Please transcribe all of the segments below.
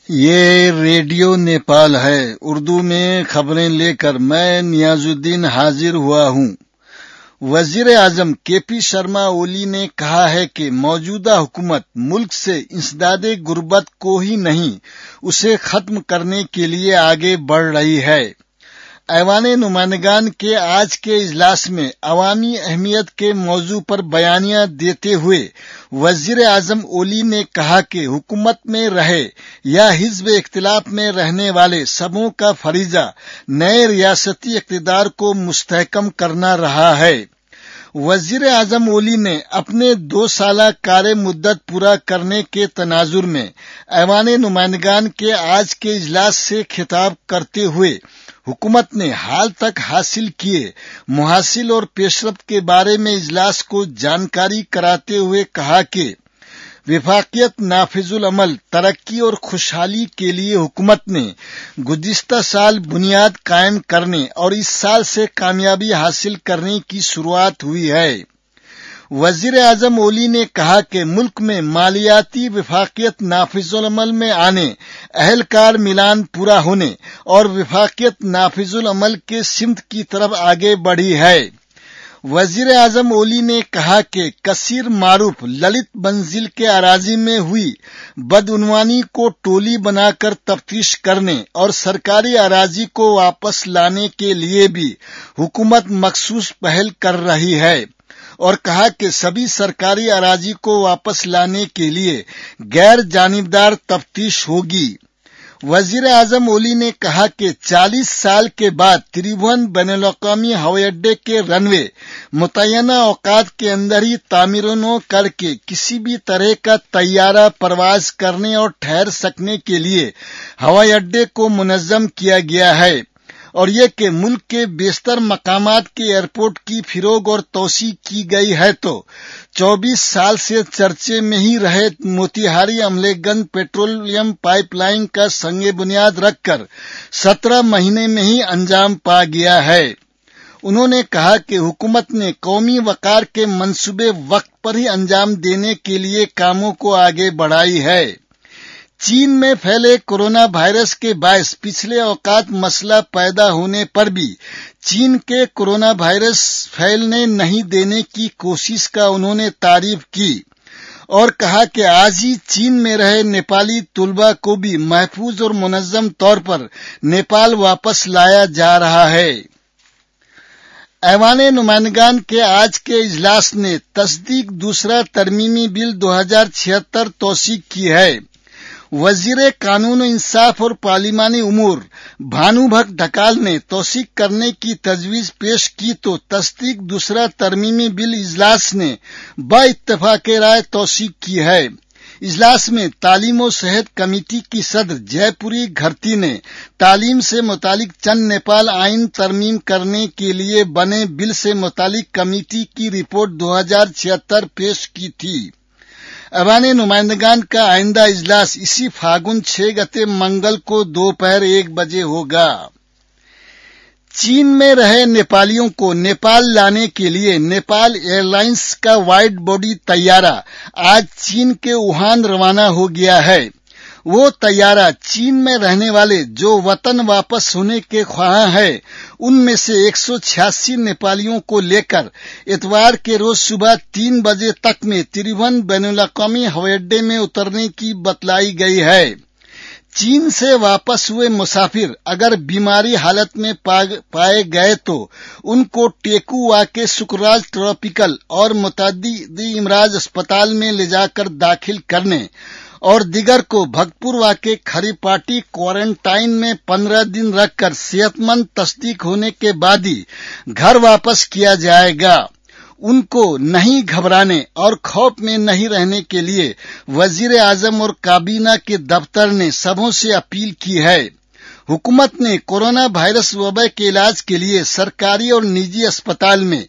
یہ ریڈیو نیپال ہے۔ اردو میں خبریں لے کر میں نیاز الدین حاضر ہوا ہوں۔ وزیر اعظم کے پی شرما اولی نے کہا ہے کہ موجودہ حکومت ملک سے انسداد غربت کو ہی نہیں، اسے ختم کرنے کے لیے آگے بڑھ رہی ہے۔ ایوان نمائندگان کے آج کے اجلاس میں عوامی اہمیت کے موضوع پر بیانیہ دیتے ہوئے وزیر اعظم اولی نے کہا کہ حکومت میں رہے یا حزب اختلاف میں رہنے والے سبوں کا فریضہ نئے ریاستی اقتدار کو مستحکم کرنا رہا ہے۔ وزیر اعظم اولی نے اپنے 2 سالہ کار مدت پورا کرنے کے تناظر میں ایوان نمائندگان کے آج کے اجلاس سے خطاب کرتے ہوئے حکومت نے حال تک حاصل کیے محاصل اور پیش رفت کے بارے میں اجلاس کو جانکاری کراتے ہوئے کہا کہ وفاقیت نافذ العمل ترقی اور خوشحالی کے لیے حکومت نے گزشتہ سال بنیاد قائم کرنے اور اس سال سے کامیابی حاصل کرنے کی شروعات ہوئی ہے۔ وزیر اعظم اولی نے کہا کہ ملک میں مالیاتی وفاقیت نافذ العمل میں آنے، اہلکار ملان پورا ہونے اور وفاقیت نافذ العمل کے سمت کی طرف آگے بڑھی ہے۔ وزیر اعظم اولی نے کہا کہ کثیر معروف للت منزل کے اراضی میں ہوئی بدعنوانی کو ٹولی بنا کر تفتیش کرنے اور سرکاری اراضی کو واپس لانے کے لیے بھی حکومت مخصوص پہل کر رہی ہے، اور کہا کہ سبھی سرکاری اراضی کو واپس لانے کے لیے غیر جانبدار تفتیش ہوگی۔ وزیر اعظم اولی نے کہا کہ 40 سال کے بعد تریبھون بین الاقوامی ہوائی اڈے کے رن وے متعینہ اوقات کے اندر ہی تعمیر و نو کر کے کسی بھی طرح کا طیارہ پرواز کرنے اور ٹھہر سکنے کے لیے ہوائی اڈے کو منظم کیا گیا ہے، اور یہ کہ ملک کے بیشتر مقامات کے ایئرپورٹ کی فروغ اور توسیع کی گئی ہے تو 24 سال سے چرچے میں ہی رہے Motihari Amlekhganj petroleum pipeline کا سنگ بنیاد رکھ کر 17 مہینے میں ہی انجام پا گیا ہے۔ انہوں نے کہا کہ حکومت نے قومی وقار کے منصوبے وقت پر ہی انجام دینے کے لیے کاموں کو آگے بڑھائی ہے۔ چین میں پھیلے کورونا وائرس کے باعث پچھلے اوقات مسئلہ پیدا ہونے پر بھی چین کے کورونا وائرس پھیلنے نہیں دینے کی کوشش کا انہوں نے تعریف کی اور کہا کہ آج ہی چین میں رہے نیپالی طلباء کو بھی محفوظ اور منظم طور پر نیپال واپس لایا جا رہا ہے۔ ایوان نمائندگان کے آج کے اجلاس نے تصدیق دوسرا ترمیمی بل 2076 توثیق کی ہے۔ وزیر قانون و انصاف اور پارلیمانی امور بھانو بھگ ڈھکال نے توثیق کرنے کی تجویز پیش کی تو تصدیق دوسرا ترمیمی بل اجلاس نے با اتفاق رائے توثیق کی ہے۔ اجلاس میں تعلیم و صحت کمیٹی کی صدر جے پوری گھرتی نے تعلیم سے متعلق چند نیپال آئین ترمیم کرنے کے لیے بنے بل سے متعلق کمیٹی کی رپورٹ 2076 پیش کی تھی۔ ایوان نمائندگان کا آئندہ اجلاس اسی فاگن 6 گتے منگل کو دوپہر 1 بجے ہوگا۔ چین میں رہے نیپالیوں کو نیپال لانے کے لیے نیپال ایئر لائنز کا وائڈ باڈی طیارہ آج چین کے ووہان روانہ ہو گیا ہے۔ وہ طیارہ چین میں رہنے والے جو وطن واپس ہونے کے خواہاں ہیں ان میں سے 186 نیپالیوں کو لے کر اتوار کے روز صبح 3 بجے تک میں تریبھون بین الاقوامی ہوائی اڈے میں اترنے کی بتلائی گئی ہے۔ چین سے واپس ہوئے مسافر اگر بیماری حالت میں پائے گئے تو ان کو ٹیکو وا کے سکراج ٹراپیکل اور متعدی امراض اسپتال میں لے جا کر داخل کرنے اور دیگر کو بھگپور وا کے کھری پاٹی کوارنٹائن میں 15 دن رکھ کر صحت مند تصدیق ہونے کے بعد ہی گھر واپس کیا جائے گا۔ ان کو نہیں گھبرانے اور خوف میں نہیں رہنے کے لیے وزیر اعظم اور کابینہ کے دفتر نے سبوں سے اپیل کی ہے۔ حکومت نے کورونا وائرس وبا کے علاج کے لیے سرکاری اور نجی اسپتال میں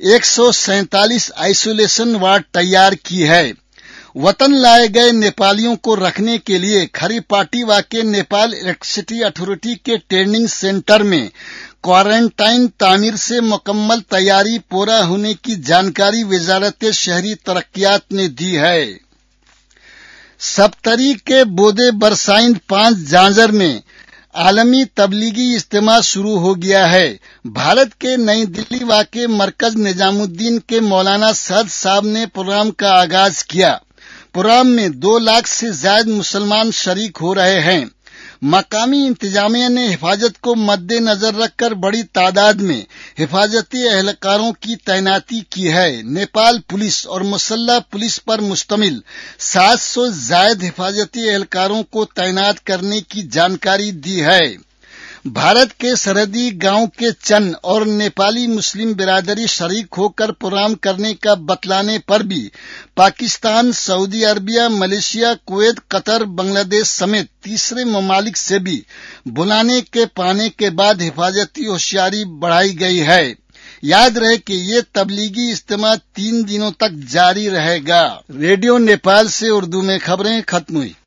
147 آئسولیشن وارڈ تیار کی ہے۔ وطن لائے گئے نیپالیوں کو رکھنے کے لیے کھری پاٹی واقع نیپال الیکٹریسٹی اتھارٹی کے ٹریننگ سینٹر میں کوارنٹائن تعمیر سے مکمل تیاری پورا ہونے کی جانکاری وزارت شہری ترقیات نے دی ہے۔ सप्तरी के बोदे बरसाइंद 5 जांजर में आलमी तबलीगी इज्तिमा शुरू हो गया है। भारत के नई दिल्ली वाक़े मरकज निजामुद्दीन के मौलाना सद साहब ने प्रोग्राम का आगाज किया। प्रोग्राम में 2 लाख से ज्यादा मुसलमान शरीक हो रहे हैं। मकामी इंतजामिया ने हिफाजत को मद्देनजर रखकर बड़ी तादाद में हिफाजती एहलकारों की तैनाती की है। नेपाल पुलिस और मुसल्लह पुलिस पर मुश्तमिल 700 जायद हिफाजती एहलकारों को तैनात करने की जानकारी दी है। भारत के सरहदी गांव के चंद और नेपाली मुस्लिम बिरादरी शरीक होकर प्रोग्राम करने का बतलाने पर भी Pakistan, Saudi Arabia, Malaysia, Kuwait, Qatar, Bangladesh समेत तीसरे ममालिक से भी बुलाने के पाने के बाद हिफाजती होशियारी बढ़ाई गई है। याद रहे कि ये तबलीगी इज्तिमा 3 दिनों तक जारी रहेगा। रेडियो नेपाल से उर्दू में खबरें खत्म हुई।